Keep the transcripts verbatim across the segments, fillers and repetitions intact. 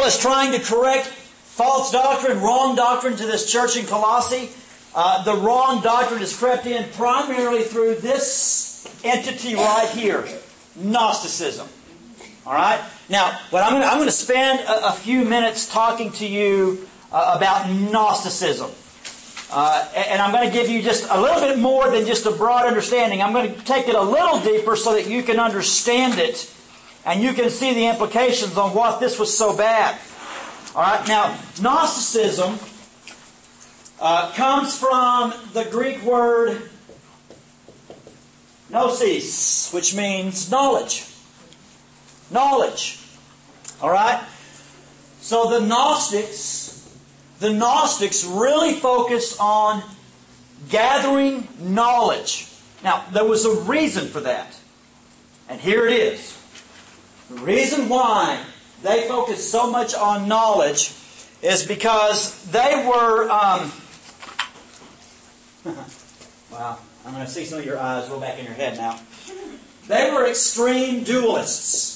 was trying to correct false doctrine, wrong doctrine to this church in Colossae. Uh, the wrong doctrine has crept in primarily through this entity right here, Gnosticism. All right? Now, what I'm going to, I'm going to spend a, a few minutes talking to you uh, about Gnosticism. Uh, and I'm going to give you just a little bit more than just a broad understanding. I'm going to take it a little deeper so that you can understand it and you can see the implications on what this was so bad. All right? Now, Gnosticism uh, comes from the Greek word gnosis, which means knowledge. Knowledge. All right? So the Gnostics, the Gnostics really focused on gathering knowledge. Now, there was a reason for that. And here it is. The reason why they focused so much on knowledge is because they were... Um, wow, I'm going to see some of your eyes roll back in your head now. They were extreme dualists.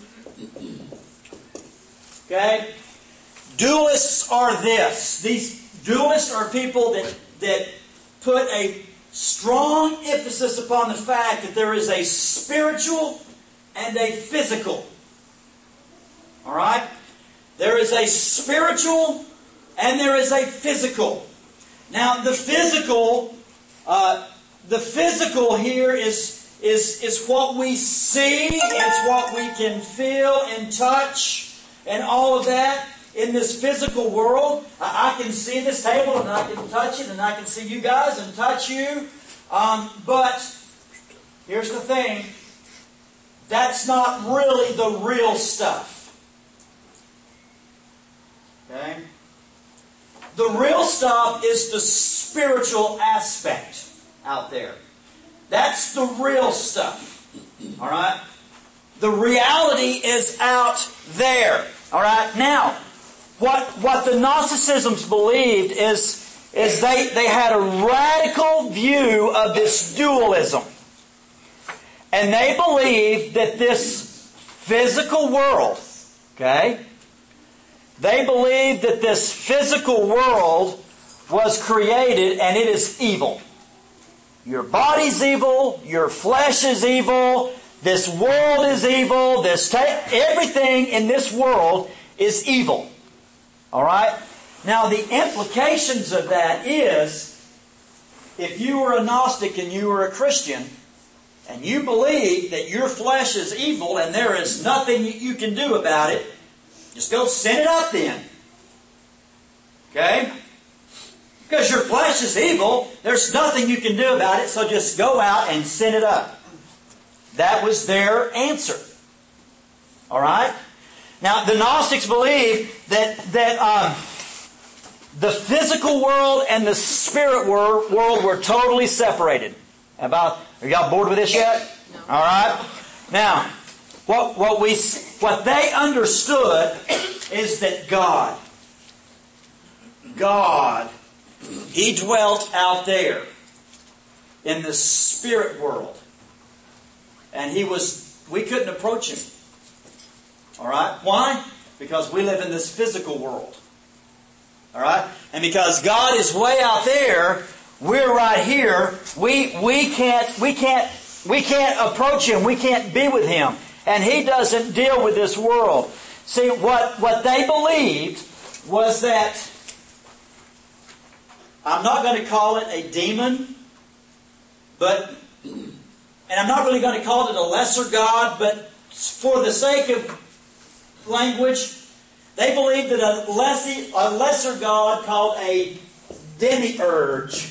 Okay? Dualists are this. These dualists are people that, that put a strong emphasis upon the fact that there is a spiritual and a physical. Alright? There is a spiritual and there is a physical. Now, the physical, uh, the physical here is, is, is what we see, it's what we can feel and touch and all of that. In this physical world, I can see this table and I can touch it and I can see you guys and touch you. Um, but here's the thing. That's not really the real stuff. Okay? The real stuff is the spiritual aspect out there. That's the real stuff. Alright? The reality is out there. Alright? Now, What what the Gnosticisms believed is, is they, they had a radical view of this dualism. And they believed that this physical world, okay, they believed that this physical world was created and it is evil. Your body's evil, your flesh is evil, this world is evil, this ta- everything in this world is evil. All right? Now, the implications of that is, if you were a Gnostic and you were a Christian, and you believe that your flesh is evil and there is nothing you can do about it, just go sin it up then. Okay? Because your flesh is evil, there's nothing you can do about it, so just go out and sin it up. That was their answer. All right? Now, the Gnostics believed that that um, the physical world and the spirit wor- world were totally separated. About, are y'all bored with this yet? No. All right. Now, what what we what they understood is that God, God, He dwelt out there in the spirit world, and He was. We couldn't approach Him. Alright? Why? Because we live in this physical world. Alright? And because God is way out there, we're right here. We we can't we can't we can't approach Him. We can't be with Him. And He doesn't deal with this world. See, what, what they believed was that, I'm not going to call it a demon, but and I'm not really going to call it a lesser God, but for the sake of language, they believed that a lesser, a lesser God called a demiurge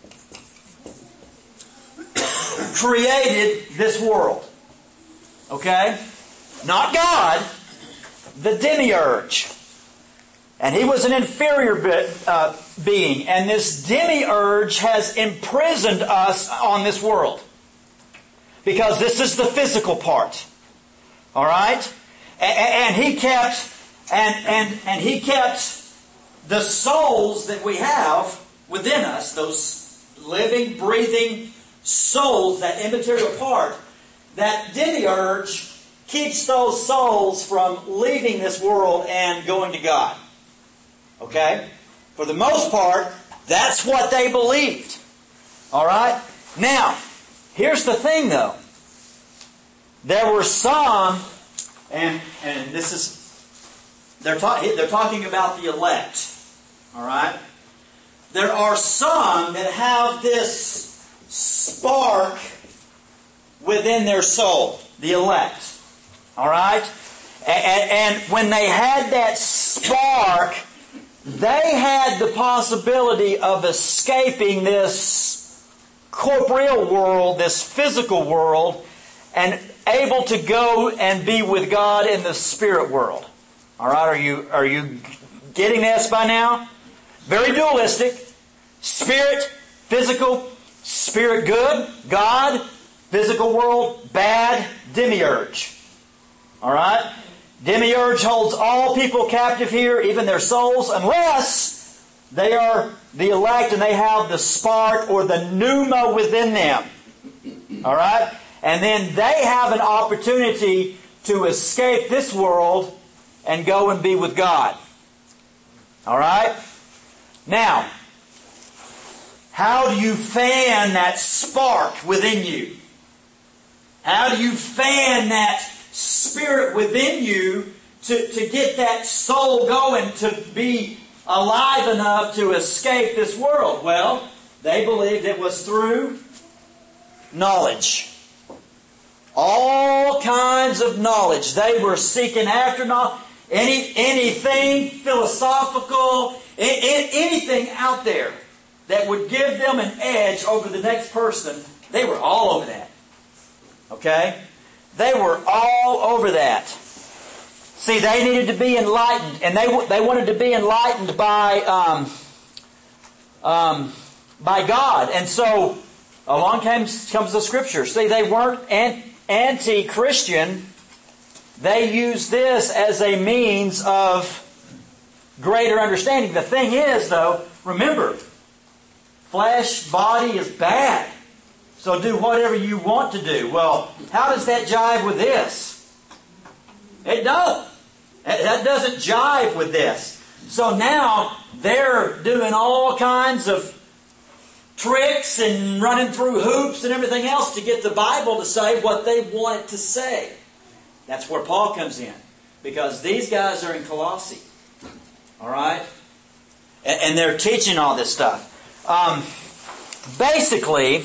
created this world. Okay? Not God, the demiurge. And he was an inferior be- uh, being. And this demiurge has imprisoned us on this world. Because this is the physical part. Alright? And he kept, and, and, and he kept the souls that we have within us, those living, breathing souls, that immaterial part, that demiurge keeps those souls from leaving this world and going to God. Okay? For the most part, that's what they believed. Alright? Now, here's the thing though. There were some, and and this is, they're, ta- they're talking about the elect. Alright? There are some that have this spark within their soul. The elect. Alright? And, and when they had that spark, they had the possibility of escaping this corporeal world, this physical world, and able to go and be with God in the spirit world. Alright, are you, are you getting this by now? Very dualistic. Spirit, physical, spirit good, God, physical world, bad, demiurge. Alright? Demiurge holds all people captive here, even their souls, unless they are the elect and they have the spark or the pneuma within them. Alright? And then they have an opportunity to escape this world and go and be with God. Alright? Now, how do you fan that spark within you? How do you fan that spirit within you to, to get that soul going to be alive enough to escape this world? Well, they believed it was through knowledge. All kinds of knowledge. They were seeking after knowledge. Any, anything philosophical, anything out there that would give them an edge over the next person, they were all over that. Okay? They were all over that. See, they needed to be enlightened, and they they wanted to be enlightened by um, um, by God. And so along comes comes the Scripture. See, they weren't anti-Christian. They used this as a means of greater understanding. The thing is, though, remember, flesh, body is bad. So do whatever you want to do. Well, how does that jive with this? It don't. That doesn't jive with this. So now they're doing all kinds of tricks and running through hoops and everything else to get the Bible to say what they want it to say. That's where Paul comes in. Because these guys are in Colossae. Alright? And they're teaching all this stuff. Um, basically...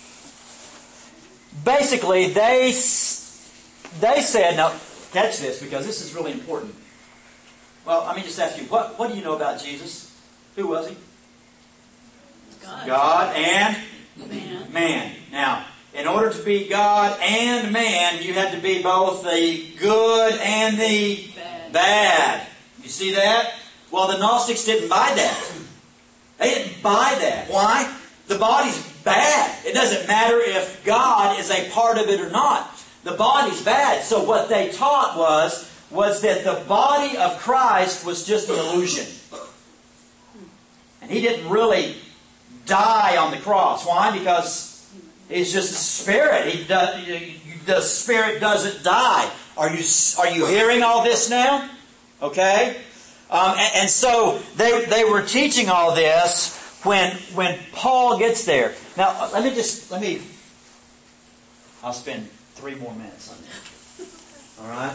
Basically, they they said, now, catch this, because this is really important. Well, let me just ask you, what, what do you know about Jesus? Who was He? God. God and man. man. Now, in order to be God and man, you had to be both the good and the bad. bad. You see that? Well, the Gnostics didn't buy that. They didn't buy that. Why? The body's bad. It doesn't matter if God is a part of it or not. The body's bad. So what they taught was, was that the body of Christ was just an illusion. And He didn't really die on the cross. Why? Because He's just a spirit. He does, the spirit doesn't die. Are you, are you hearing all this now? Okay? Um, and, and so they, they were teaching all this when, when Paul gets there. Now, let me just, let me, I'll spend three more minutes on that. Alright?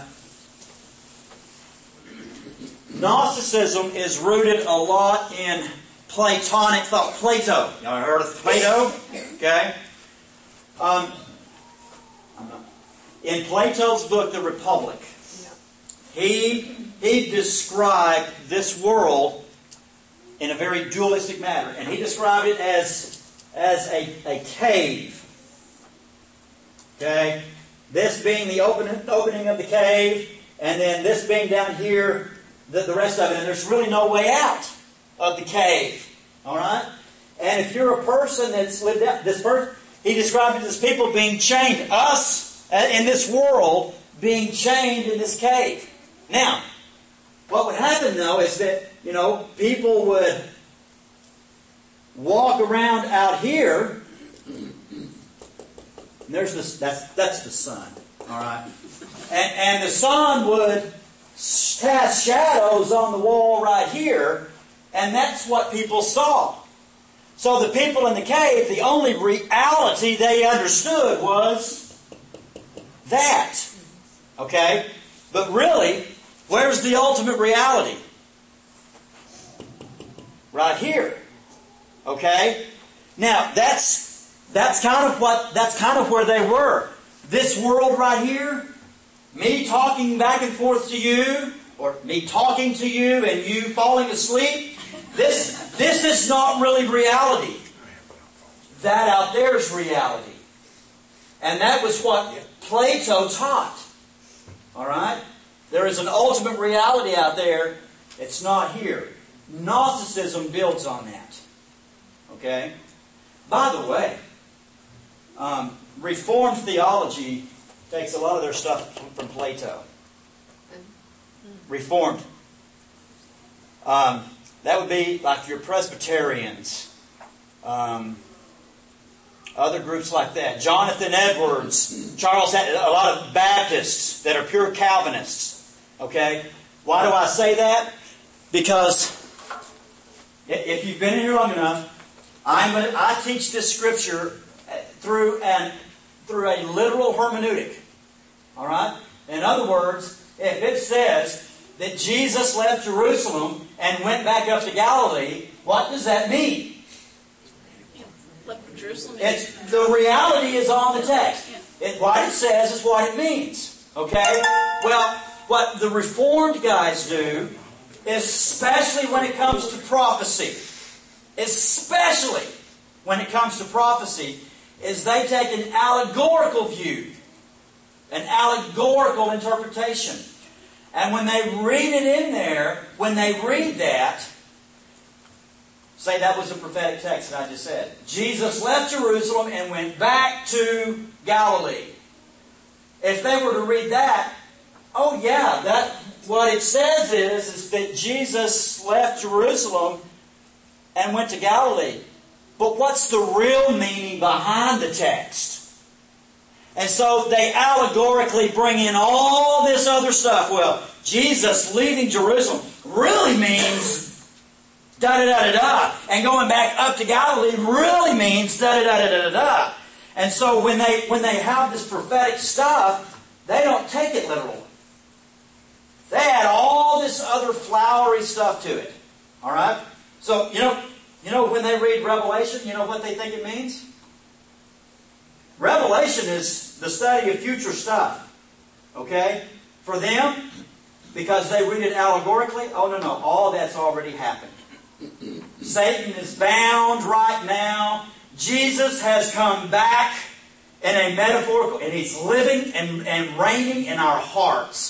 Gnosticism is rooted a lot in Platonic thought. Plato. Y'all heard of Plato? Okay. Um, in Plato's book, The Republic, he, he described this world in a very dualistic manner. And he described it as, as a, a cave. Okay? This being the open, opening of the cave, and then this being down here, the, the rest of it. And there's really no way out of the cave. Alright? And if you're a person that's lived out, this person, he described it as people being chained. Us, in this world, being chained in this cave. Now, what would happen though is that, you know, people would walk around out here. And there's this, that's, that's the sun. Alright? And, and the sun would cast shadows on the wall right here, and that's what people saw. So the people in the cave, the only reality they understood was that. Okay? But really, where's the ultimate reality? Right here. Okay? Now, that's that's kind of what that's kind of where they were. This world right here, me talking back and forth to you, or me talking to you and you falling asleep, this this is not really reality. That out there is reality. And that was what Plato taught. Alright? There is an ultimate reality out there. It's not here. Gnosticism builds on that. Okay? By the way, um, Reformed theology takes a lot of their stuff from Plato. Reformed. Um, that would be like your Presbyterians. Um, other groups like that. Jonathan Edwards. Charles had a lot of Baptists that are pure Calvinists. Okay? Why do I say that? Because if you've been in here long enough, I'm gonna, I teach this scripture through an through a literal hermeneutic. All right? In other words, if it says that Jesus left Jerusalem and went back up to Galilee, what does that mean? Left Jerusalem. It's, the reality is on the text. It, what it says is what it means. Okay? Well, what the Reformed guys do, especially when it comes to prophecy, especially when it comes to prophecy, is they take an allegorical view, an allegorical interpretation. And when they read it in there, when they read that, say that was a prophetic text that I just said. Jesus left Jerusalem and went back to Galilee. If they were to read that, oh yeah, that what it says is, is that Jesus left Jerusalem and went to Galilee. But what's the real meaning behind the text? And so they allegorically bring in all this other stuff. Well, Jesus leaving Jerusalem really means da-da-da-da-da. And going back up to Galilee really means da-da-da-da-da-da. And so when they, when they have this prophetic stuff, they don't take it literally. They add all this other flowery stuff to it. Alright? So, you know, you know when they read Revelation, you know what they think it means? Revelation is the study of future stuff. Okay? For them, because they read it allegorically, oh no, no, all that's already happened. Satan is bound right now. Jesus has come back in a metaphorical, and He's living and, and reigning in our hearts.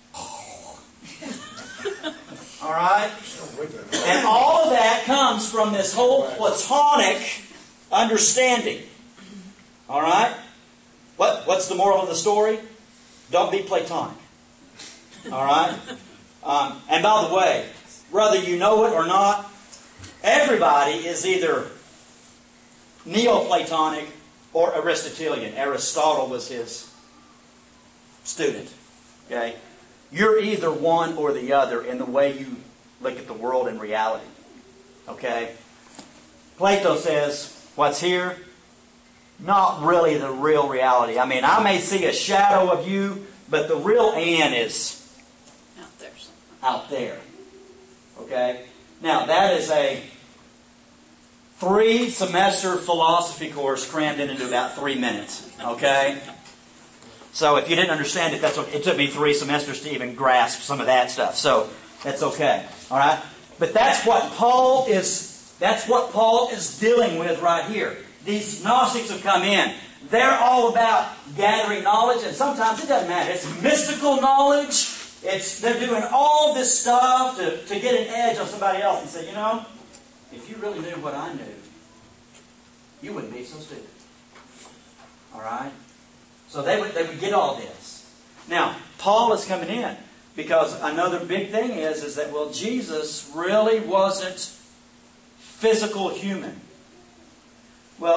Alright? And all of that comes from this whole Platonic understanding. Alright? What, what's the moral of the story? Don't be Platonic. Alright? Um, and by the way, whether you know it or not, everybody is either Neoplatonic or Aristotelian. Aristotle was his student. Okay? You're either one or the other in the way you look at the world and reality. Okay? Plato says, what's here? Not really the real reality. I mean, I may see a shadow of you, but the real Ann is out there. Out there. Okay? Now, that is a three-semester philosophy course crammed into about three minutes. Okay? So if you didn't understand it, that's what, it took me three semesters to even grasp some of that stuff. So that's okay. All right? But that's what Paul is that's what Paul is dealing with right here. These Gnostics have come in. They're all about gathering knowledge, and sometimes it doesn't matter. It's mystical knowledge. It's they're doing all this stuff to, to get an edge on somebody else and say, you know, if you really knew what I knew, you wouldn't be so stupid. All right? So they would, they would get all this. Now, Paul is coming in because another big thing is, is that, well, Jesus really wasn't physical human. Well,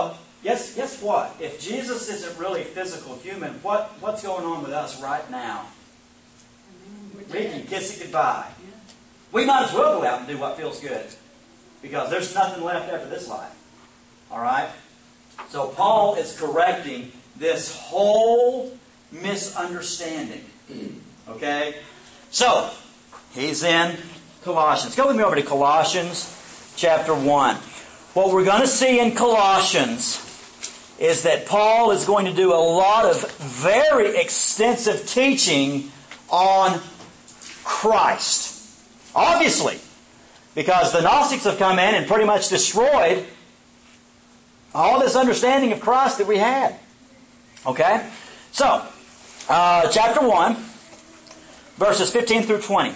guess, guess what? If Jesus isn't really physical human, what, what's going on with us right now? We can kiss it goodbye. Yeah. We might as well go out and do what feels good. Because there's nothing left after this life. Alright? So Paul is correcting this whole misunderstanding. Okay? So, he's in Colossians. Go with me over to Colossians chapter one. What we're going to see in Colossians is that Paul is going to do a lot of very extensive teaching on Christ. Obviously. Because the Gnostics have come in and pretty much destroyed all this understanding of Christ that we had. Okay? So, uh, chapter one, verses fifteen through twenty.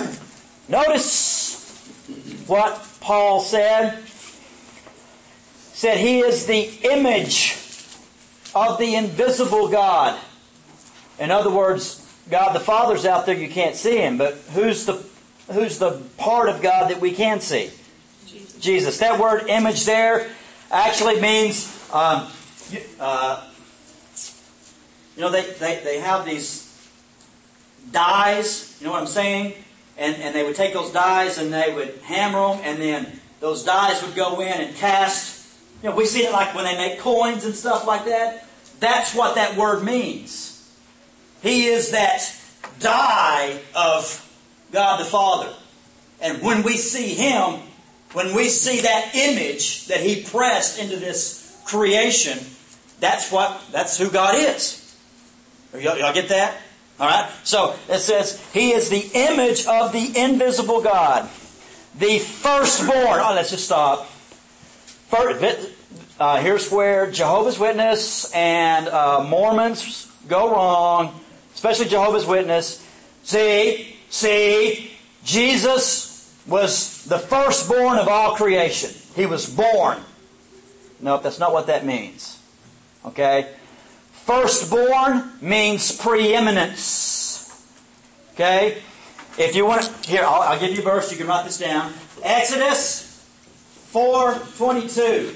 Notice what Paul said. Said he is the image of the invisible God. In other words, God the Father's out there, you can't see Him. But who's the who's the part of God that we can see? Jesus. Jesus. That word image there actually means, um, uh, you know, they, they, they have these dies, you know what I'm saying? And, and they would take those dies and they would hammer them, and then those dies would go in and cast. You know, we see it like when they make coins and stuff like that. That's what that word means. He is that die of God the Father. And when we see Him, when we see that image that He pressed into this creation, that's what, that's who God is. Y'all, y'all get that? Alright? So, it says, He is the image of the invisible God. The firstborn. Oh, let's just stop. First, uh, here's where Jehovah's Witness and uh, Mormons go wrong. Especially Jehovah's Witness. See, see, Jesus was the firstborn of all creation. He was born. Nope, that's not what that means. Okay? Firstborn means preeminence. Okay? If you want to, here, I'll, I'll give you a verse. You can write this down. Exodus four twenty-two.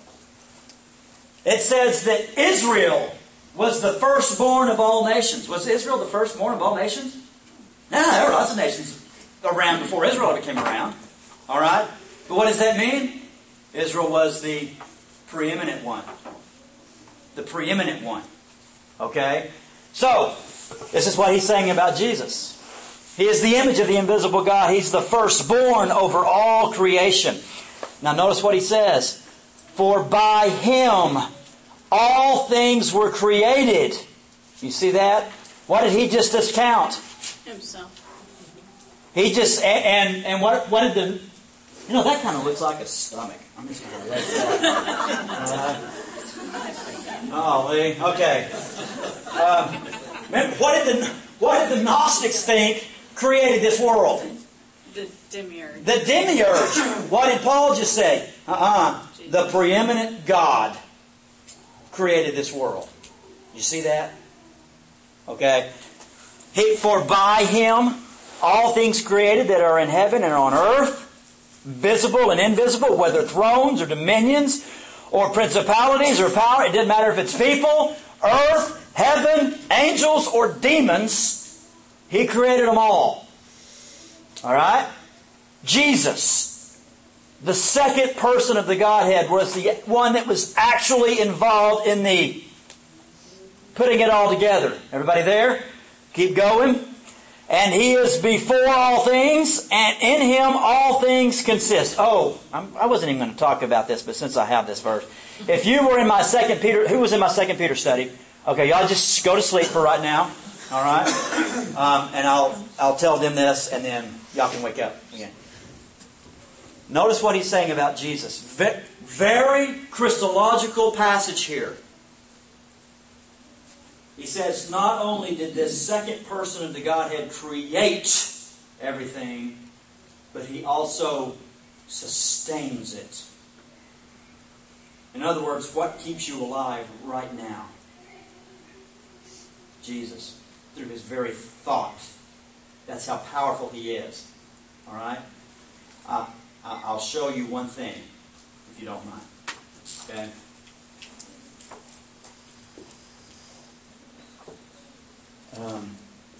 It says that Israel was the firstborn of all nations. Was Israel the firstborn of all nations? No, there were lots of nations around before Israel ever came around. Alright? But what does that mean? Israel was the preeminent one. The preeminent one. Okay? So, this is what he's saying about Jesus. He is the image of the invisible God. He's the firstborn over all creation. Now notice what he says. For by Him all things were created. You see that? What did he just discount? Himself. He just, and and what what did the, you know, that kind of looks like a stomach. I'm just going to let that. Uh, oh, Lee. Okay. Um, remember, what did the what did the Gnostics think created this world? The demiurge. The demiurge. What did Paul just say? Uh-uh. The preeminent God created this world. You see that? Okay. He, for by Him all things created that are in heaven and on earth, visible and invisible, whether thrones or dominions or principalities or power. It doesn't matter if it's people, earth, heaven, angels, or demons. He created them all. Alright? Jesus, the second person of the Godhead, was the one that was actually involved in the putting it all together. Everybody there? Keep going. And He is before all things, and in Him all things consist. Oh, I'm, I wasn't even going to talk about this, but since I have this verse. If you were in my second Peter, who was in my second Peter study? Okay, y'all just go to sleep for right now. Alright? Um, and I'll, I'll tell them this, and then y'all can wake up again. Notice what he's saying about Jesus. Very Christological passage here. He says, not only did this second person of the Godhead create everything, but He also sustains it. In other words, what keeps you alive right now? Jesus. Through His very thought. That's how powerful He is. Alright? Uh, I'll show you one thing, if you don't mind. Okay? Um,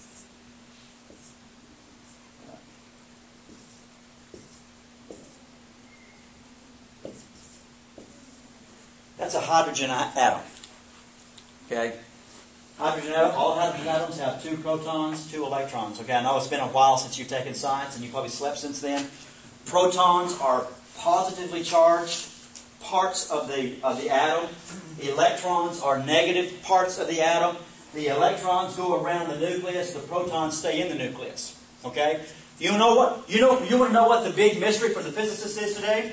that's a hydrogen atom. Okay? Hydrogen atom, all hydrogen atoms have two protons, two electrons. Okay, I know it's been a while since you've taken science, and you've probably slept since then. Protons are positively charged parts of the of the atom. Electrons are negative parts of the atom. The electrons go around the nucleus. The protons stay in the nucleus. Okay? You know what? You know. You want to know what the big mystery for the physicists is today?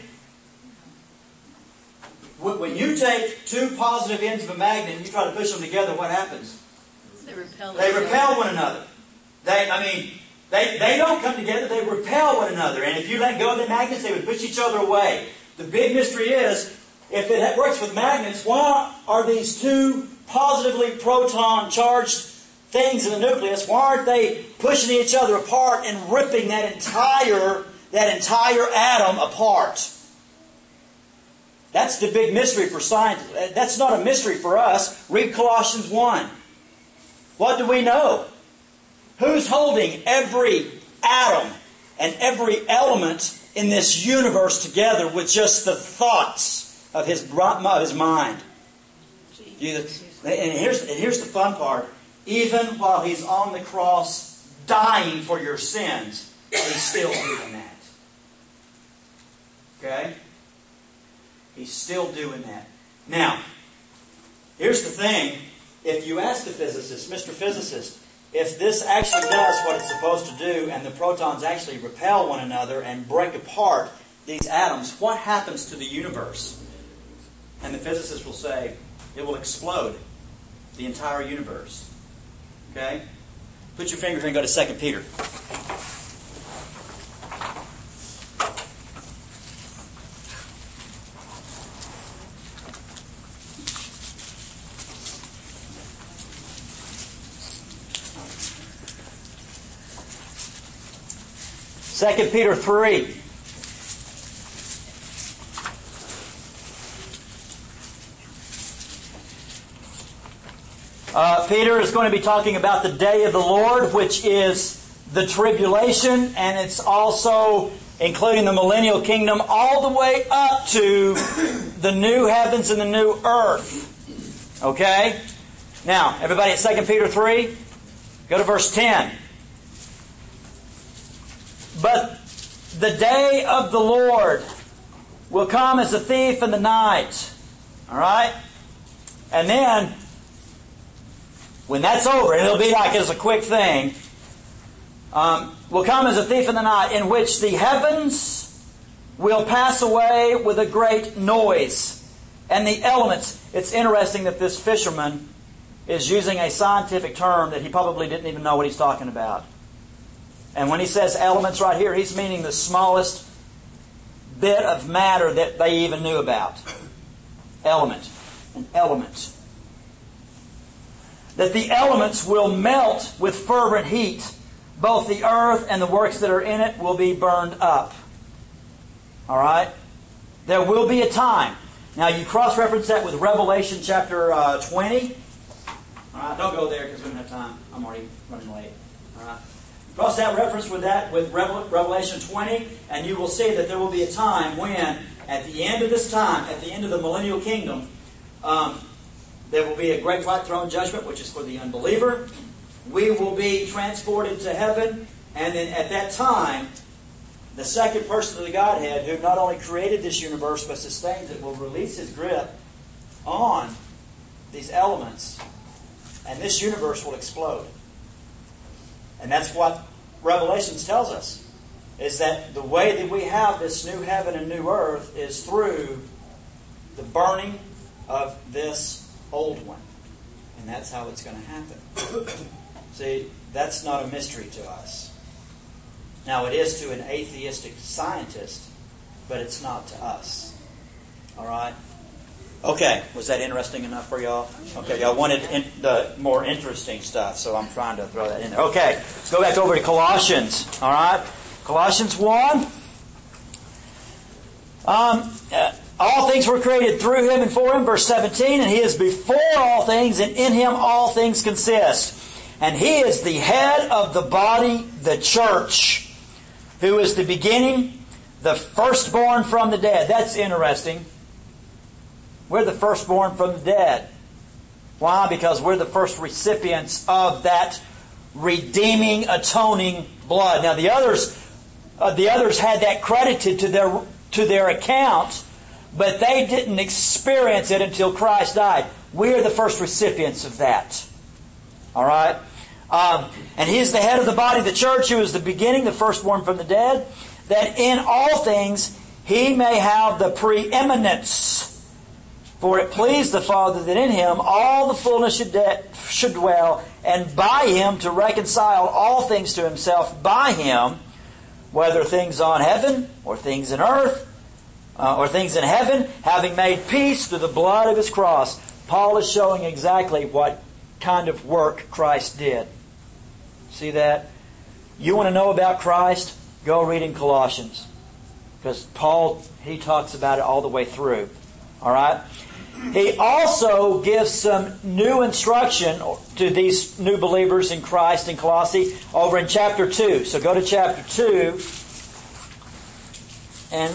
When you take two positive ends of a magnet and you try to push them together, what happens? They repel. They repel one another. They, I mean, they they don't come together. They repel one another. And if you let go of the magnets, they would push each other away. The big mystery is, if it works with magnets, why are these two positively proton-charged things in the nucleus, why aren't they pushing each other apart and ripping that entire that entire atom apart? That's the big mystery for science. That's not a mystery for us. Read Colossians one. What do we know? Who's holding every atom and every element in this universe together with just the thoughts of his, of his mind? You, and, here's, and here's the fun part. Even while He's on the cross dying for your sins, He's still doing that. Okay? He's still doing that. Now, here's the thing. If you ask the physicist, Mister Physicist, if this actually does what it's supposed to do and the protons actually repel one another and break apart these atoms, what happens to the universe? And the physicist will say, it will explode the entire universe. Okay? Put your finger here and go to Second Peter. Second Peter three. Uh, Peter is going to be talking about the day of the Lord, which is the tribulation, and it's also including the millennial kingdom all the way up to the new heavens and the new earth. Okay? Now, everybody at Second Peter three, go to verse ten. But the day of the Lord will come as a thief in the night. All right? And then, when that's over, and it'll be like it's a quick thing, um, will come as a thief in the night, in which the heavens will pass away with a great noise, and the elements. It's interesting that this fisherman is using a scientific term that he probably didn't even know what he's talking about. And when he says elements right here, he's meaning the smallest bit of matter that they even knew about. Element. An element. That the elements will melt with fervent heat. Both the earth and the works that are in it will be burned up. Alright? There will be a time. Now you cross-reference that with Revelation chapter uh, twenty. Alright, don't go there because we don't have time. I'm already running late. Alright? Cross that reference with that with Revelation twenty, and you will see that there will be a time when, at the end of this time, at the end of the millennial kingdom, um, there will be a great white throne judgment, which is for the unbeliever. We will be transported to heaven, and then at that time, the second person of the Godhead, who not only created this universe but sustains it, will release His grip on these elements, and this universe will explode. And that's what Revelations tells us, is that the way that we have this new heaven and new earth is through the burning of this old one. And that's how it's going to happen. See, that's not a mystery to us. Now, it is to an atheistic scientist, but it's not to us. All right? Okay, was that interesting enough for y'all? Okay, y'all wanted in the more interesting stuff, so I'm trying to throw that in there. Okay, let's go back over to Colossians. All right, Colossians one. Um, uh, all things were created through Him and for Him, verse seventeen, and He is before all things, and in Him all things consist. And He is the head of the body, the church, who is the beginning, the firstborn from the dead. That's interesting. We're the firstborn from the dead. Why? Because we're the first recipients of that redeeming, atoning blood. Now the others, uh, the others had that credited to their to their account, but they didn't experience it until Christ died. We are the first recipients of that. All right, um, and He is the head of the body, the church, who is the beginning, the firstborn from the dead, that in all things He may have the preeminence. For it pleased the Father that in Him all the fullness should, de- should dwell, and by Him to reconcile all things to Himself, by Him, whether things on heaven or things in earth, uh, or things in heaven, having made peace through the blood of His cross. Paul is showing exactly what kind of work Christ did. See that? You want to know about Christ? Go read in Colossians. Because Paul, he talks about it all the way through. All right? He also gives some new instruction to these new believers in Christ in Colossae over in chapter two. So go to chapter two, and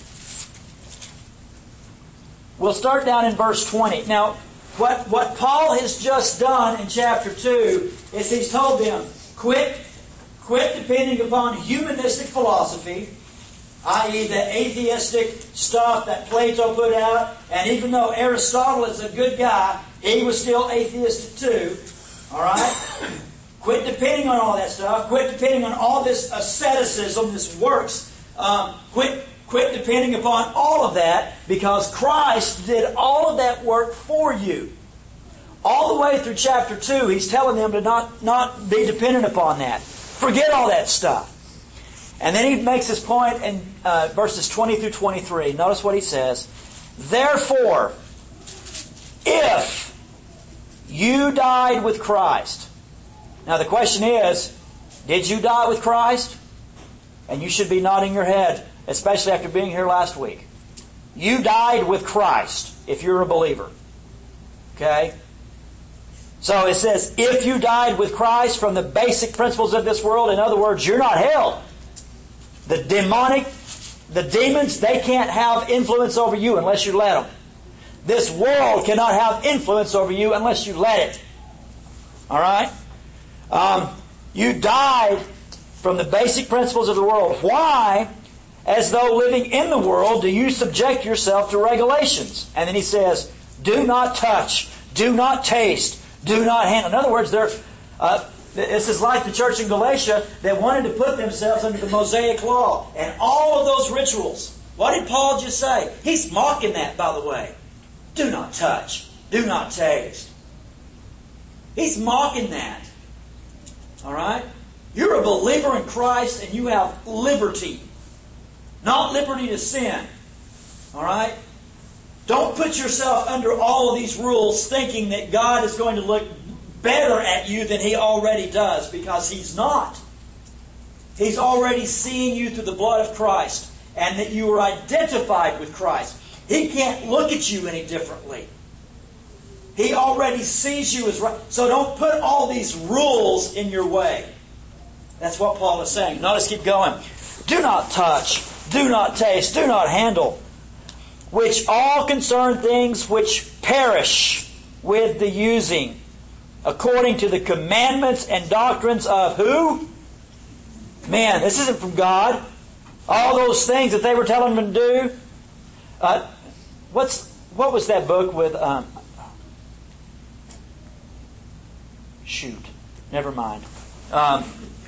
we'll start down in verse twenty. Now, what, what Paul has just done in chapter two is he's told them, quit, quit depending upon humanistic philosophy, that is the atheistic stuff that Plato put out. And even though Aristotle is a good guy, he was still atheistic too. Alright? Quit depending on all that stuff. Quit depending on all this asceticism, this works. Um, quit, quit depending upon all of that, because Christ did all of that work for you. All the way through chapter two, he's telling them to not, not be dependent upon that. Forget all that stuff. And then he makes his point in uh, verses twenty through twenty-three. Notice what he says. Therefore, if you died with Christ. Now the question is, did you die with Christ? And you should be nodding your head, especially after being here last week. You died with Christ, if you're a believer. Okay? So it says, if you died with Christ from the basic principles of this world, in other words, you're not held. The demonic, the demons, they can't have influence over you unless you let them. This world cannot have influence over you unless you let it. Alright? Um, you died from the basic principles of the world. Why, as though living in the world, do you subject yourself to regulations? And then he says, do not touch, do not taste, do not handle. In other words, they're... Uh, This is like the church in Galatia that wanted to put themselves under the Mosaic law and all of those rituals. What did Paul just say? He's mocking that, by the way. Do not touch. Do not taste. He's mocking that. Alright? You're a believer in Christ and you have liberty. Not liberty to sin. Alright? Don't put yourself under all of these rules thinking that God is going to look better at you than He already does, because He's not. He's already seeing you through the blood of Christ, and that you are identified with Christ. He can't look at you any differently. He already sees you as right. So don't put all these rules in your way. That's what Paul is saying. Notice, keep going. Do not touch, do not taste, do not handle, which all concern things which perish with the using, according to the commandments and doctrines of who? Man, this isn't from God. All those things that they were telling them to do. Uh, what's what was that book with? Um, shoot, never mind. Um,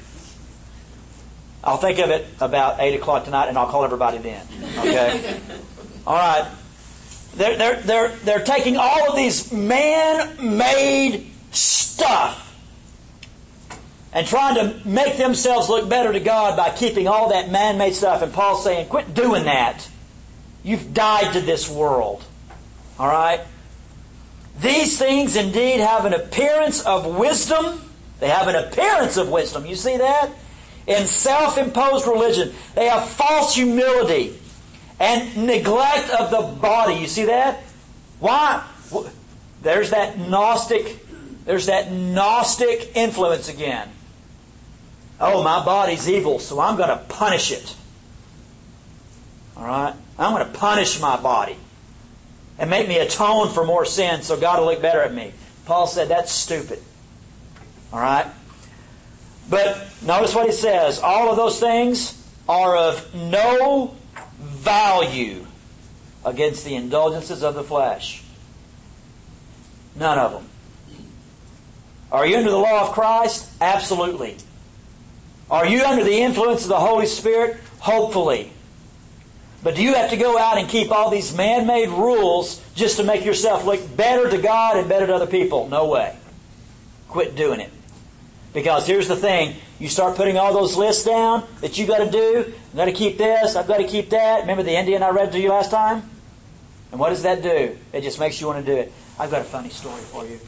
I'll think of it about eight o'clock tonight, and I'll call everybody then. Okay. All right. They're they're they're they're taking all of these man-made stuff and trying to make themselves look better to God by keeping all that man-made stuff. And Paul's saying, quit doing that. You've died to this world. Alright? These things indeed have an appearance of wisdom. They have an appearance of wisdom. You see that? In self-imposed religion. They have false humility and neglect of the body. You see that? Why? There's that Gnostic There's that Gnostic influence again. Oh, my body's evil, so I'm going to punish it. All right? I'm going to punish my body and make me atone for more sin so God will look better at me. Paul said that's stupid. All right? But notice what he says. All of those things are of no value against the indulgences of the flesh. None of them. Are you under the law of Christ? Absolutely. Are you under the influence of the Holy Spirit? Hopefully. But do you have to go out and keep all these man-made rules just to make yourself look better to God and better to other people? No way. Quit doing it. Because here's the thing. You start putting all those lists down that you've got to do. I've got to keep this. I've got to keep that. Remember the Indian I read to you last time? And what does that do? It just makes you want to do it. I've got a funny story for you.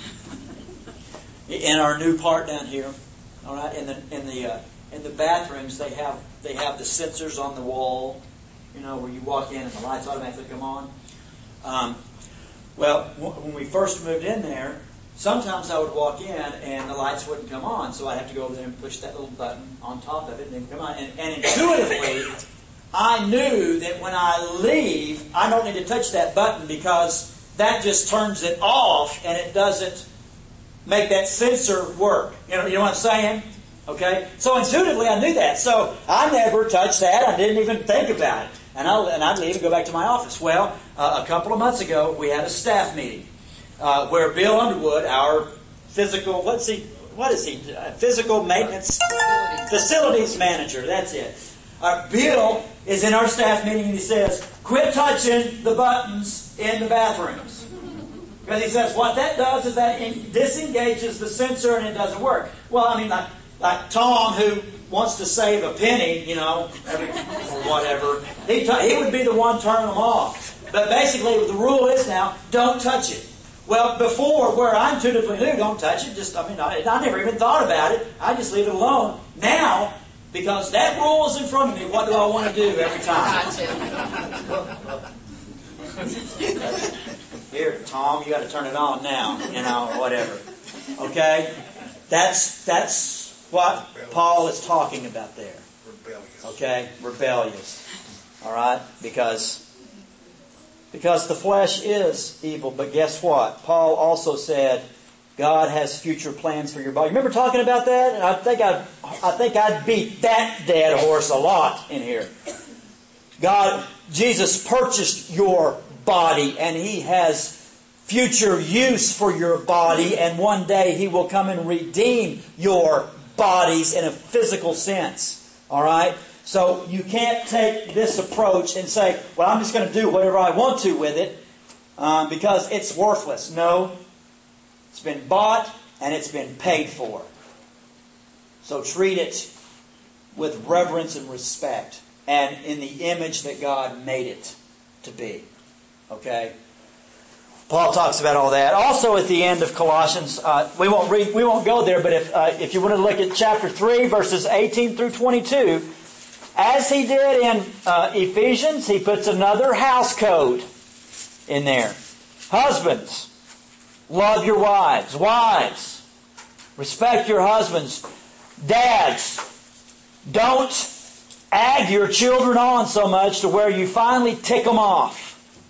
In our new part down here, all right, in the in the uh, in the bathrooms, they have they have the sensors on the wall, you know, where you walk in and the lights automatically come on. Um, well, w- when we first moved in there, sometimes I would walk in and the lights wouldn't come on, so I'd have to go over there and push that little button on top of it and then come on. And, and intuitively, I knew that when I leave, I don't need to touch that button because that just turns it off and it doesn't make that sensor work. You know, you know what I'm saying? Okay? So intuitively I knew that. So I never touched that. I didn't even think about it. And, I'll, and I'd leave and go back to my office. Well, uh, a couple of months ago, we had a staff meeting uh, where Bill Underwood, our physical, let's see, what is he? Uh, physical maintenance facilities manager. That's it. Uh, Bill is in our staff meeting and he says, quit touching the buttons in the bathrooms. Because he says what that does is that it disengages the sensor and it doesn't work. Well, I mean, like, like Tom, who wants to save a penny, you know, every, or whatever, he, t- he would be the one turning them off. But basically, the rule is now, don't touch it. Well, before, where I intuitively knew, don't touch it, just, I mean, I, I never even thought about it. I just leave it alone. Now, because that rule is in front of me, what do I want to do every time? Here, Tom, you got to turn it on now, you know, or whatever. Okay? That's that's what Paul is talking about there. Rebellious. Okay? Rebellious. All right? Because, because the flesh is evil. But guess what? Paul also said God has future plans for your body. Remember talking about that? And I think I I think I'd beat that dead horse a lot in here. God, Jesus purchased your body, and He has future use for your body, and one day He will come and redeem your bodies in a physical sense. All right? So you can't take this approach and say, well, I'm just going to do whatever I want to with it um, because it's worthless. No. It's been bought and it's been paid for. So treat it with reverence and respect and in the image that God made it to be. Okay? Paul talks about all that. Also at the end of Colossians, uh, we won't read, we won't go there, but if uh, if you want to look at chapter three, verses eighteen through twenty-two, as he did in uh, Ephesians, he puts another house code in there. Husbands, love your wives. Wives, respect your husbands. Dads, don't egg your children on so much to where you finally tick them off.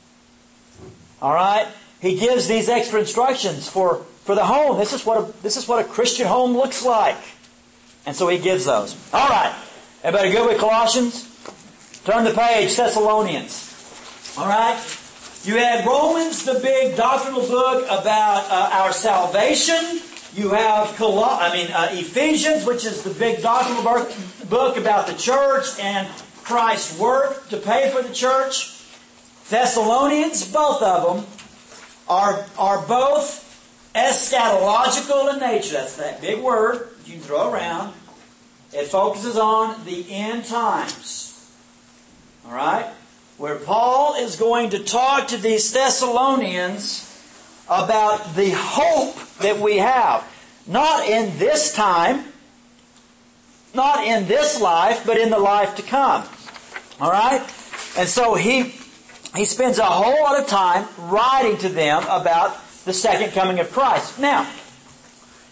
All right? He gives these extra instructions for, for the home. This is what a, this is what a Christian home looks like. And so he gives those. All right. Everybody good with Colossians? Turn the page, Thessalonians. All right? You had Romans, the big doctrinal book about uh, our salvation. You have Col- I mean uh, Ephesians, which is the big doctrinal book about the church and Christ's work to pay for the church. Thessalonians, both of them, are, are both eschatological in nature. That's that big word you can throw around. It focuses on the end times. All right? Where Paul is going to talk to these Thessalonians about the hope that we have. Not in this time, not in this life, but in the life to come. All right? And so he he spends a whole lot of time writing to them about the second coming of Christ. Now,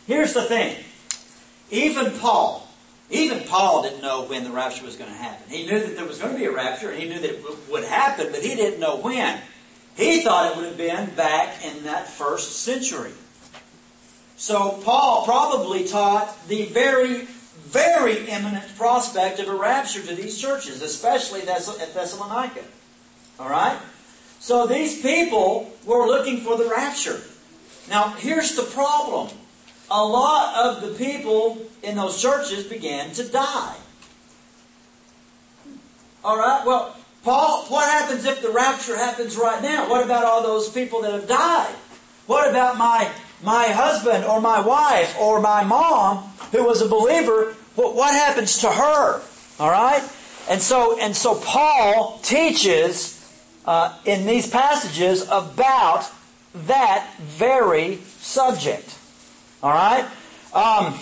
here's the thing. Even Paul, even Paul didn't know when the rapture was going to happen. He knew that there was going to be a rapture, and he knew that it would happen, but he didn't know when. He thought it would have been back in that first century. So Paul probably taught the very, very imminent prospect of a rapture to these churches, especially at Thessalonica. All right? So these people were looking for the rapture. Now, here's the problem. A lot of the people in those churches began to die. All right? Well, Paul, what happens if the rapture happens right now? What about all those people that have died? What about my my husband or my wife or my mom who was a believer? What, what happens to her? All right? And so, and so Paul teaches uh, in these passages about that very subject. All right? Um,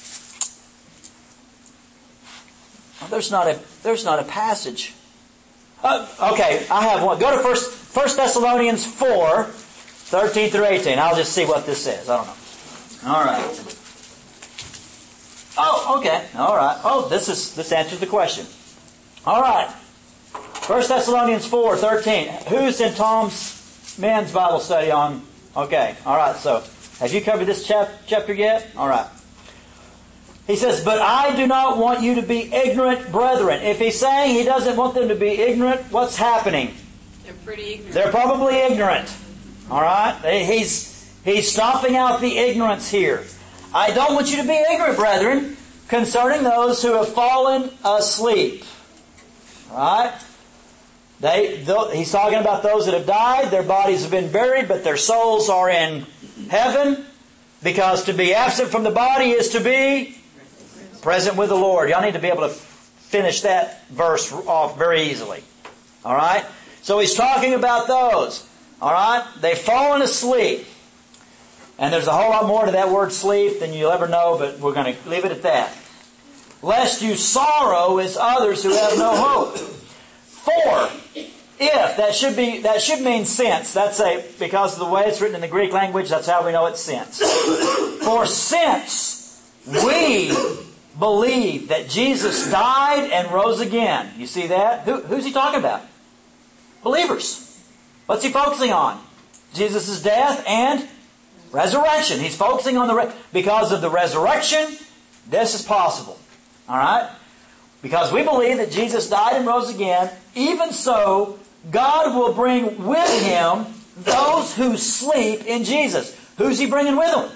there's not a there's not a passage. Uh, okay, I have one. Go to First First Thessalonians four, thirteen through eighteen. I'll just see what this says. I don't know. All right. Oh, okay. All right. Oh, this is this answers the question. All right. First Thessalonians four, thirteen. Who's in Tom's men's Bible study on? Okay. All right. So, have you covered this chap, chapter yet? All right. He says, but I do not want you to be ignorant, brethren. If he's saying he doesn't want them to be ignorant, what's happening? They're pretty ignorant. They're probably ignorant. All right? He's, he's stomping out the ignorance here. I don't want you to be ignorant, brethren, concerning those who have fallen asleep. All right? They, he's talking about those that have died. Their bodies have been buried, but their souls are in heaven. Because to be absent from the body is to be present with the Lord. Y'all need to be able to finish that verse off very easily. All right? So he's talking about those. All right? They've fallen asleep. And there's a whole lot more to that word sleep than you'll ever know, but we're going to leave it at that. Lest you sorrow as others who have no hope. For, if, that should be that should mean since. That's a because of the way it's written in the Greek language, that's how we know it's since. For since we believe that Jesus died and rose again. You see that? Who, who's he talking about? Believers. What's he focusing on? Jesus' death and resurrection. He's focusing on the re- because of the resurrection, this is possible. All right? Because we believe that Jesus died and rose again, even so, God will bring with Him those who sleep in Jesus. Who's He bringing with Him?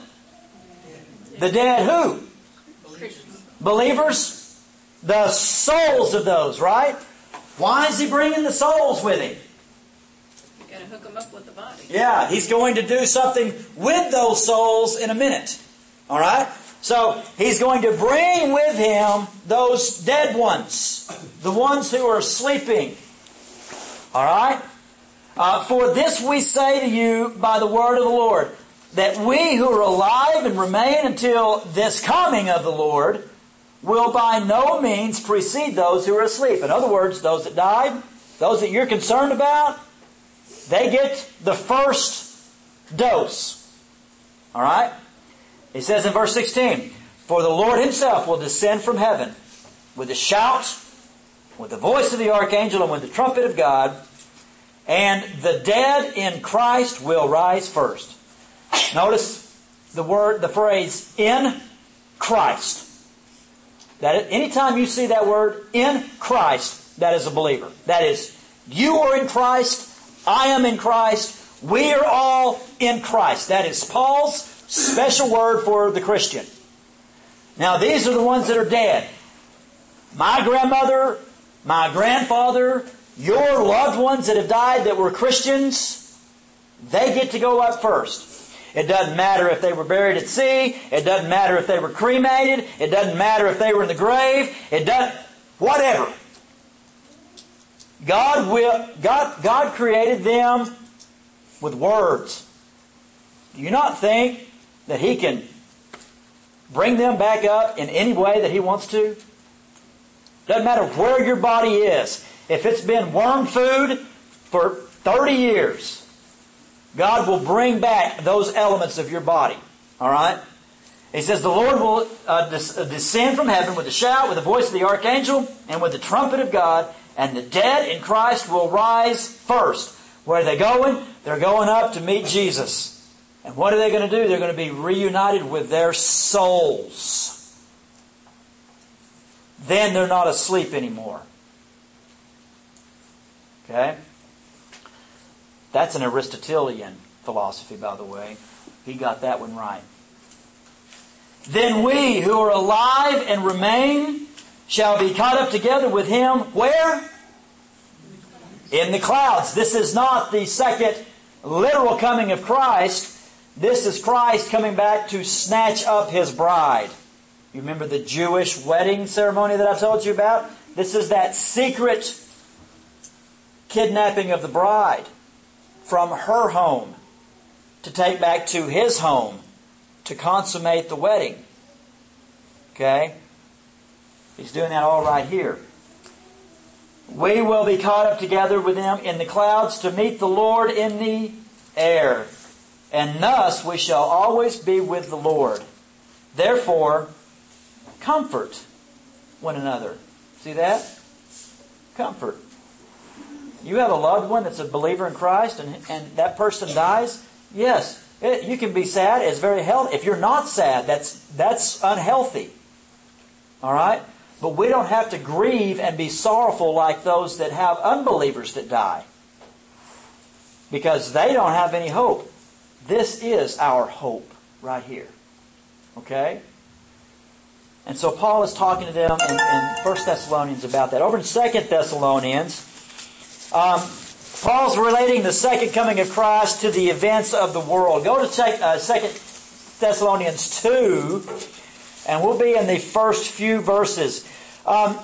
The dead who? Christians. Believers? The souls of those, right? Why is He bringing the souls with Him? You've got to hook them up with the body. Yeah, He's going to do something with those souls in a minute. All right? So, He's going to bring with Him those dead ones. The ones who are sleeping. All right? Uh, For this we say to you by the word of the Lord, that we who are alive and remain until this coming of the Lord will by no means precede those who are asleep. In other words, those that died, those that you're concerned about, they get the first dose. All right? He says in verse sixteen, for the Lord Himself will descend from heaven with a shout, with the voice of the archangel, and with the trumpet of God, and the dead in Christ will rise first. Notice the word, the phrase, in Christ. That anytime you see that word, in Christ, that is a believer. That is, you are in Christ, I am in Christ, we are all in Christ. That is Paul's special word for the Christian. Now, these are the ones that are dead. My grandmother, my grandfather, your loved ones that have died that were Christians, they get to go up first. It doesn't matter if they were buried at sea. It doesn't matter if they were cremated. It doesn't matter if they were in the grave. It doesn't... Whatever. God will... God, God created them with words. Do you not think that He can bring them back up in any way that He wants to? Doesn't matter where your body is. If it's been worm food for thirty years, God will bring back those elements of your body. All right? He says, the Lord will uh, des- uh, descend from heaven with a shout, with the voice of the archangel, and with the trumpet of God, and the dead in Christ will rise first. Where are they going? They're going up to meet Jesus. And what are they going to do? They're going to be reunited with their souls. Then they're not asleep anymore. Okay? That's an Aristotelian philosophy, by the way. He got that one right. Then we who are alive and remain shall be caught up together with Him. Where? In the clouds. This is not the second literal coming of Christ. This is Christ coming back to snatch up His bride. You remember the Jewish wedding ceremony that I've told you about? This is that secret kidnapping of the bride from her home to take back to His home to consummate the wedding. Okay? He's doing that all right here. We will be caught up together with them in the clouds to meet the Lord in the air. And thus we shall always be with the Lord. Therefore, comfort one another. See that? Comfort. You have a loved one that's a believer in Christ and, and that person dies? Yes. It, you can be sad. It's very healthy. If you're not sad, that's that's unhealthy. All right? But we don't have to grieve and be sorrowful like those that have unbelievers that die. Because they don't have any hope. This is our hope right here. Okay? And so Paul is talking to them in, in First Thessalonians about that. Over in Second Thessalonians, um, Paul's relating the second coming of Christ to the events of the world. Go to uh, Second Thessalonians two, and we'll be in the first few verses. Um,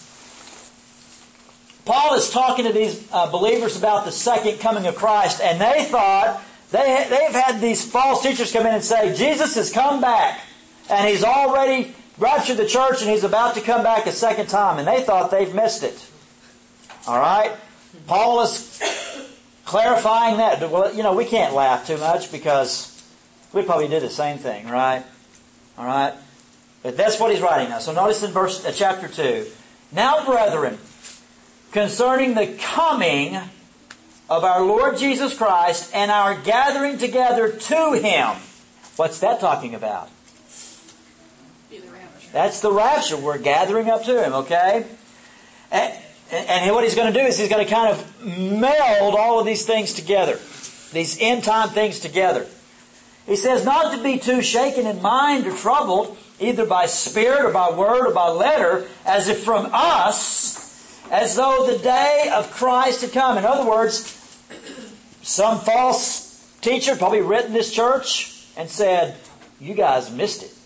Paul is talking to these uh, believers about the second coming of Christ, and they thought, they, they've had these false teachers come in and say, Jesus has come back, and He's already raptured the church, and He's about to come back a second time, and they thought they've missed it. All right? Paul is clarifying that. Well, you know, we can't laugh too much because we probably did the same thing, right? All right? But that's what he's writing now. So notice in verse uh, chapter two. Now, brethren, concerning the coming of our Lord Jesus Christ and our gathering together to Him. What's that talking about? Be the rapture. That's the rapture. We're gathering up to Him, okay? And, and what he's going to do is he's going to kind of meld all of these things together. These end-time things together. He says, not to be too shaken in mind or troubled, either by spirit or by word or by letter, as if from us, as though the day of Christ had come. In other words, some false teacher probably written this church and said, you guys missed it.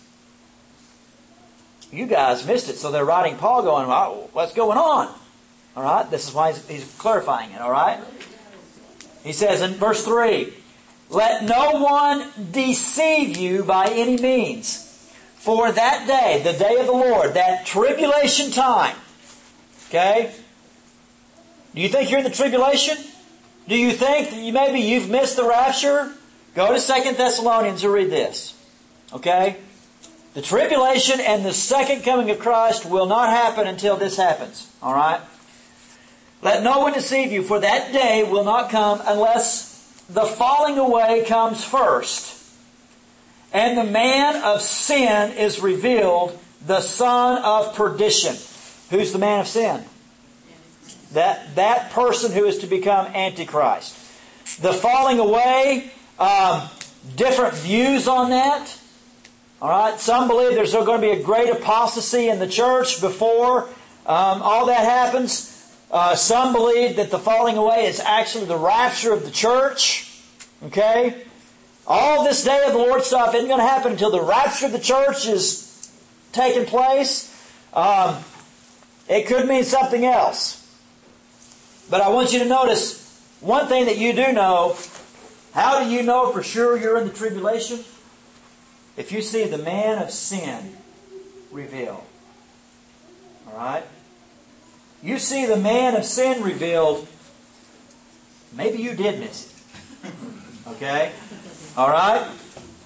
You guys missed it. So they're writing Paul going, well, what's going on? All right? This is why he's, he's clarifying it. All right? He says in verse three, let no one deceive you by any means. For that day, the day of the Lord, that tribulation time. Okay? Do you think you're in the tribulation? Do you think that you, maybe you've missed the rapture? Go to Second Thessalonians and read this. Okay? The tribulation and the second coming of Christ will not happen until this happens. Alright? Let no one deceive you, for that day will not come unless the falling away comes first. And the man of sin is revealed, the son of perdition. Who's the man of sin? That, that person who is to become Antichrist. The falling away, um, different views on that. All right, some believe there's going to be a great apostasy in the church before um, all that happens. Uh, some believe that the falling away is actually the rapture of the church. Okay? All this day of the Lord stuff isn't going to happen until the rapture of the church is taking place. Um, it could mean something else. But I want you to notice one thing that you do know. How do you know for sure you're in the tribulation? If you see the man of sin revealed. Alright? You see the man of sin revealed, maybe you did miss it. Okay? Alright?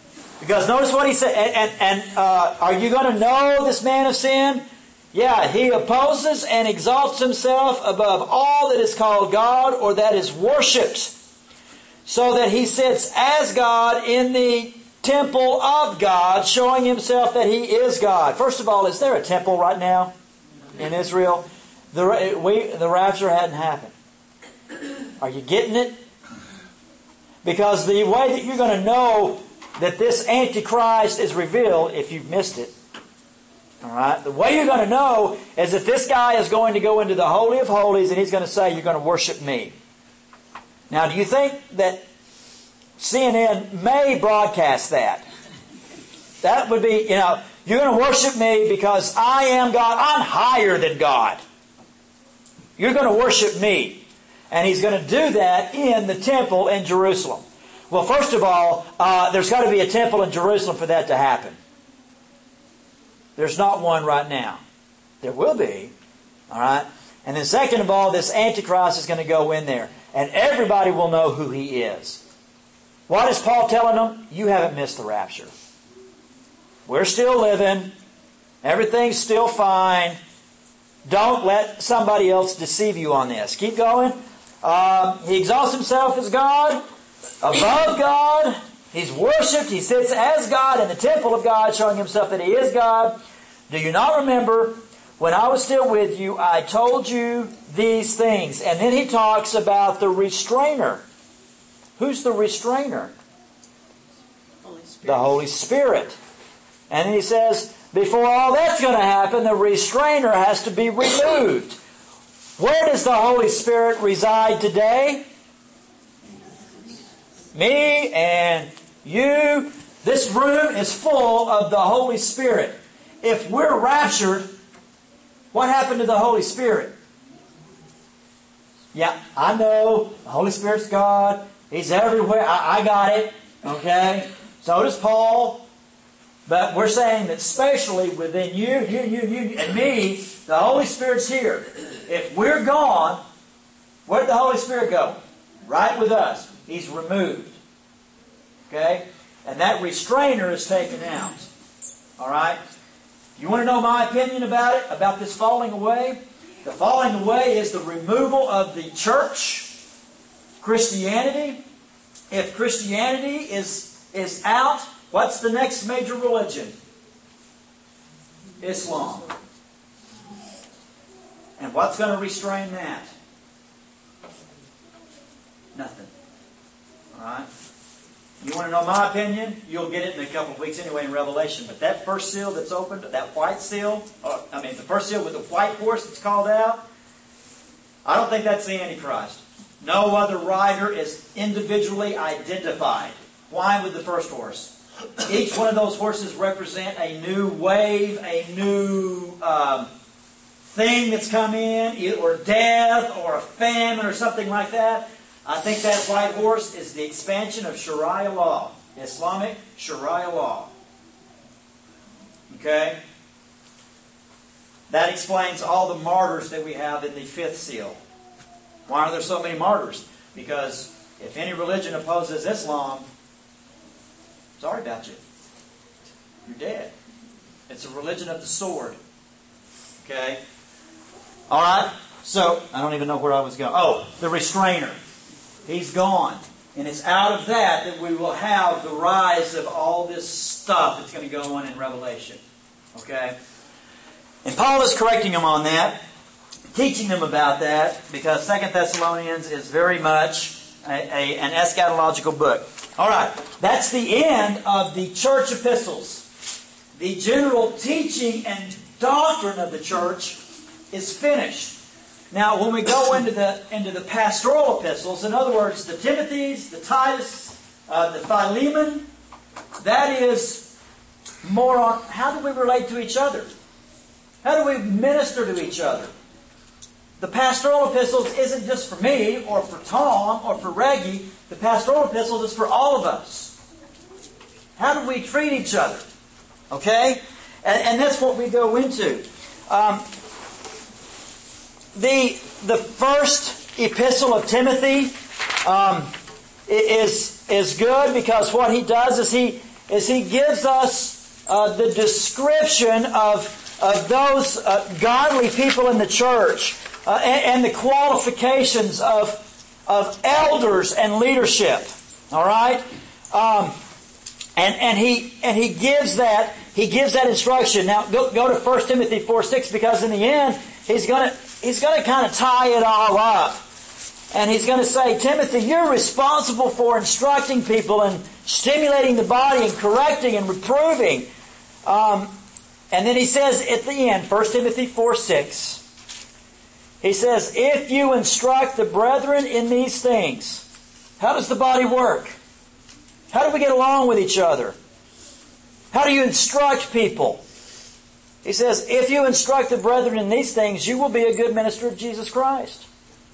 Because notice what he said. And, and, and uh, are you going to know this man of sin? Yeah, he opposes and exalts himself above all that is called God or that is worshipped, so that he sits as God in the temple of God, showing himself that he is God. First of all, is there a temple right now in Israel? The, we, the rapture hadn't happened. Are you getting it? Because the way that you're going to know that this Antichrist is revealed, if you've missed it, all right, the way you're going to know is that this guy is going to go into the Holy of Holies and he's going to say, you're going to worship me. Now, do you think that C N N may broadcast that? That would be, you know, you're going to worship me because I am God. I'm higher than God. You're going to worship me. And he's going to do that in the temple in Jerusalem. Well, first of all, uh, there's got to be a temple in Jerusalem for that to happen. There's not one right now. There will be. All right? And then second of all, this Antichrist is going to go in there. And everybody will know who he is. What is Paul telling them? You haven't missed the rapture. We're still living. Everything's still fine. Don't let somebody else deceive you on this. Keep going. Um, he exalts himself as God, above God. He's worshipped. He sits as God in the temple of God, showing himself that he is God. Do you not remember when I was still with you, I told you these things? And then he talks about the restrainer. Who's the restrainer? Holy Spirit. The Holy Spirit. And then he says, before all that's going to happen, the restrainer has to be removed. Where does the Holy Spirit reside today? Me and you. This room is full of the Holy Spirit. If we're raptured, what happened to the Holy Spirit? Yeah, I know. The Holy Spirit's God. He's everywhere. I, I got it. Okay? So does Paul. But we're saying that spatially within you, you, you, you, and me, the Holy Spirit's here. If we're gone, where'd the Holy Spirit go? Right with us. He's removed. Okay? And that restrainer is taken out. Alright? You want to know my opinion about it? About this falling away? The falling away is the removal of the church, Christianity. If Christianity is, is out, what's the next major religion? Islam. And what's going to restrain that? Nothing. Alright? You want to know my opinion? You'll get it in a couple of weeks anyway in Revelation. But that first seal that's opened, that white seal, or, I mean the first seal with the white horse that's called out, I don't think that's the Antichrist. No other rider is individually identified. Why with the first horse? Each one of those horses represent a new wave, a new um, thing that's come in, or death, or a famine, or something like that. I think that white horse is the expansion of Sharia law. Islamic Sharia law. Okay? That explains all the martyrs that we have in the fifth seal. Why are there so many martyrs? Because if any religion opposes Islam, sorry about you. You're dead. It's a religion of the sword. Okay? Alright? So, I don't even know where I was going. Oh, the restrainer. He's gone. And it's out of that that we will have the rise of all this stuff that's going to go on in Revelation. Okay? And Paul is correcting them on that, teaching them about that, because Second Thessalonians is very much a, a, an eschatological book. Alright, that's the end of the church epistles. The general teaching and doctrine of the church is finished. Now, when we go into the into the pastoral epistles, in other words, the Timothys, the Titus, uh, the Philemon, that is more on how do we relate to each other? How do we minister to each other? The pastoral epistles isn't just for me or for Tom or for Reggie. The pastoral epistles is for all of us. How do we treat each other? Okay? And, and that's what we go into. Um, The the first epistle of Timothy um, is is good because what he does is he is he gives us uh, the description of, of those uh, godly people in the church uh, and, and the qualifications of, of elders and leadership. All right? Um, and, and, he, and he gives that he gives that instruction. Now, go, go to First Timothy four six, because in the end, he's going to he's going to kind of tie it all up. And he's going to say, Timothy, you're responsible for instructing people and stimulating the body and correcting and reproving. Um, and then he says at the end, First Timothy four six, he says, if you instruct the brethren in these things, how does the body work? How do we get along with each other? How do you instruct people? He says, if you instruct the brethren in these things, you will be a good minister of Jesus Christ.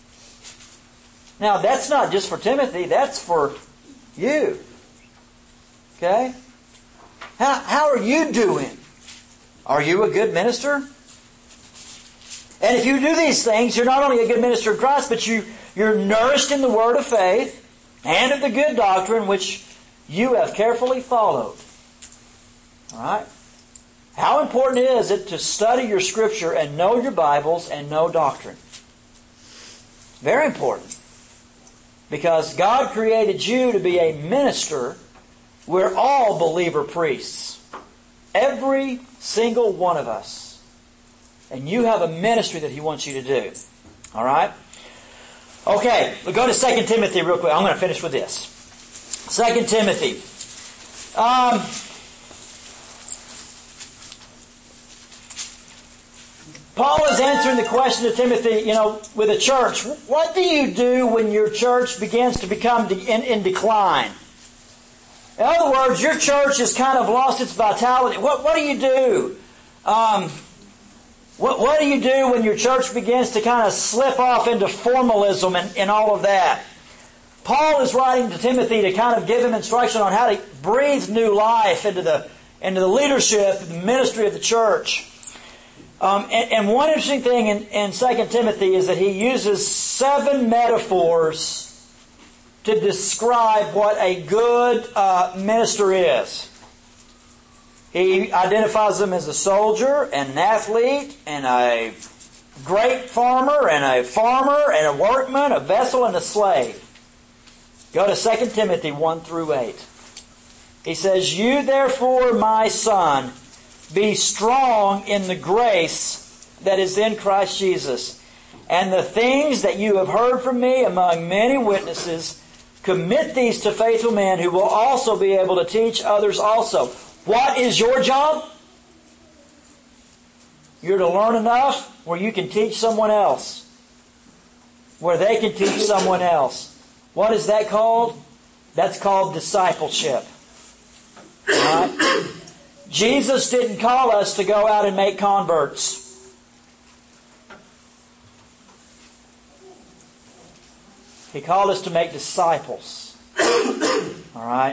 Now, that's not just for Timothy, that's for you. Okay? How, how are you doing? Are you a good minister? And if you do these things, you're not only a good minister of Christ, but you, you're nourished in the word of faith and of the good doctrine which you have carefully followed. Alright? How important is it to study your Scripture and know your Bibles and know doctrine? Very important. Because God created you to be a minister. We're all believer priests. Every single one of us. And you have a ministry that He wants you to do. Alright? Okay, we'll go to Second Timothy real quick. I'm going to finish with this. Second Timothy. Um... Paul is answering the question to Timothy, you know, with a church. What do you do when your church begins to become de- in, in decline? In other words, your church has kind of lost its vitality. What, what do you do? Um, what, what do you do when your church begins to kind of slip off into formalism and, and all of that? Paul is writing to Timothy to kind of give him instruction on how to breathe new life into the, into the leadership and the ministry of the church. Um, and, and one interesting thing in, in Second Timothy is that he uses seven metaphors to describe what a good uh, minister is. He identifies them as a soldier and an athlete and a grape farmer and a farmer and a workman, a vessel and a slave. Go to Second Timothy one through eight. He says, you therefore, my son, be strong in the grace that is in Christ Jesus. And the things that you have heard from me among many witnesses, commit these to faithful men who will also be able to teach others also. What is your job? You're to learn enough where you can teach someone else. Where they can teach someone else. What is that called? That's called discipleship. All right? Jesus didn't call us to go out and make converts. He called us to make disciples. Alright?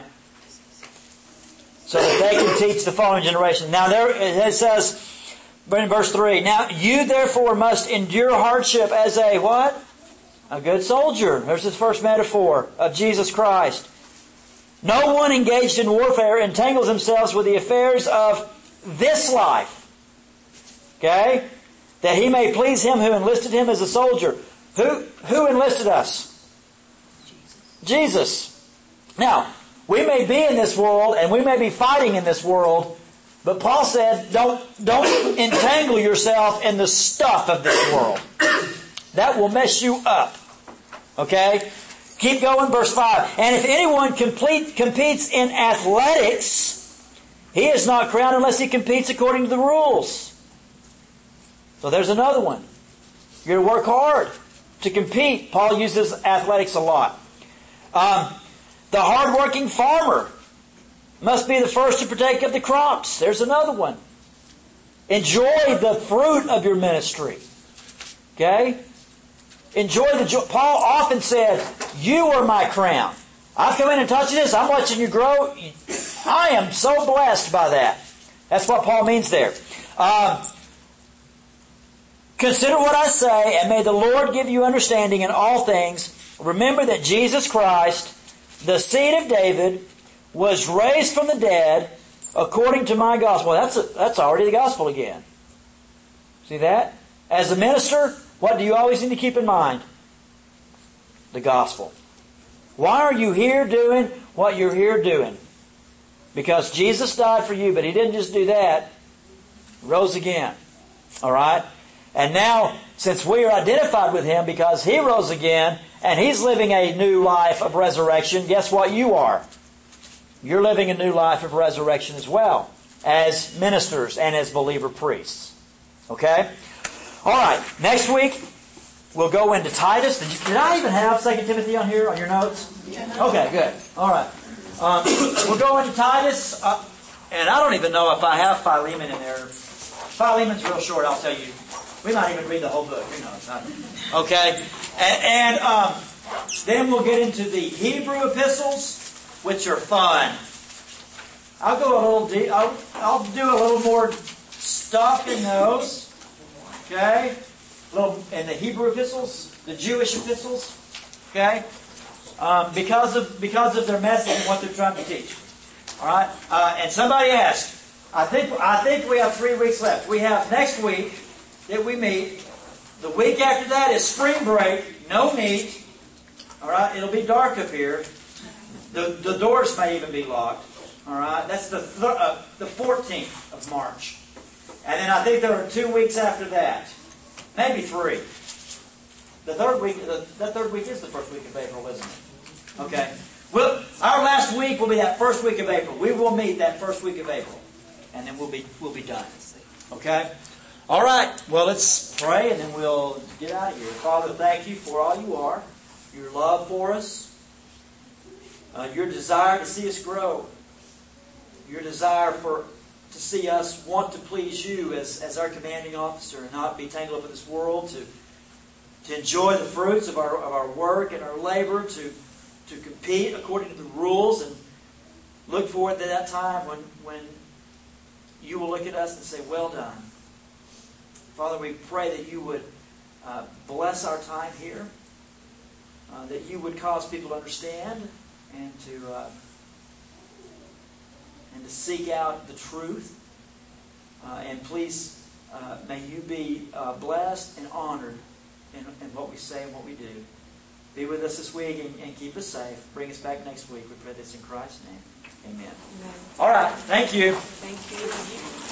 So that they can teach the following generation. Now there it says in verse three, now you therefore must endure hardship as a what? A good soldier. There's his first metaphor of Jesus Christ. No one engaged in warfare entangles themselves with the affairs of this life. Okay? That he may please him who enlisted him as a soldier. Who, who enlisted us? Jesus. Jesus. Now, we may be in this world and we may be fighting in this world, but Paul said, don't, don't entangle yourself in the stuff of this world. That will mess you up. Okay? Keep going, verse five. And if anyone complete, competes in athletics, he is not crowned unless he competes according to the rules. So there's another one. You're to work hard to compete. Paul uses athletics a lot. Um, the hardworking farmer must be the first to partake of the crops. There's another one. Enjoy the fruit of your ministry. Okay? Enjoy the joy. Paul often said, you are my crown. I've come in and touched this. I'm watching you grow. I am so blessed by that. That's what Paul means there. Uh, Consider what I say, and may the Lord give you understanding in all things. Remember that Jesus Christ, the seed of David, was raised from the dead according to my gospel. That's, a, that's already the gospel again. See that? As a minister, what do you always need to keep in mind? The gospel. Why are you here doing what you're here doing? Because Jesus died for you, but He didn't just do that. He rose again. Alright? And now, since we are identified with Him because He rose again, and He's living a new life of resurrection, guess what you are? You're living a new life of resurrection as well, as ministers and as believer priests. Okay? Alright, next week we'll go into Titus. Did, you, did I even have Second Timothy on here, on your notes? Okay, good. Alright. Um, we'll go into Titus, uh, and I don't even know if I have Philemon in there. Philemon's real short, I'll tell you. We might even read the whole book. Who knows? Okay? And, and um, then we'll get into the Hebrew epistles, which are fun. I'll go a little deep. I'll, I'll do a little more stuff in those. Okay? A little in the Hebrew epistles, the Jewish epistles. Okay? Um, because of because of their message and what they're trying to teach. All right. Uh, and somebody asked. I think I think we have three weeks left. We have next week that we meet. The week after that is spring break. No meet. All right. It'll be dark up here. The the doors may even be locked. All right. That's the th- uh, the fourteenth of March. And then I think there are two weeks after that, maybe three. The third week. The, that third week is the first week of April, isn't it? Okay. Well, our last week will be that first week of April. We will meet that first week of April, and then we'll be we'll be done. Okay. All right. Well, let's pray, and then we'll get out of here. Father, thank you for all you are, your love for us, uh, your desire to see us grow, your desire for to see us want to please you as, as our commanding officer and not be tangled up in this world, to to enjoy the fruits of our of our work and our labor, to to compete according to the rules, and look forward to that time when when you will look at us and say, well done. Father, we pray that you would uh, bless our time here, uh, that you would cause people to understand and to uh, and to seek out the truth. Uh, and please, uh, may you be uh, blessed and honored in, in what we say and what we do. Be with us this week and, and keep us safe. Bring us back next week. We pray this in Christ's name. Amen. Amen. All right. Thank you. Thank you.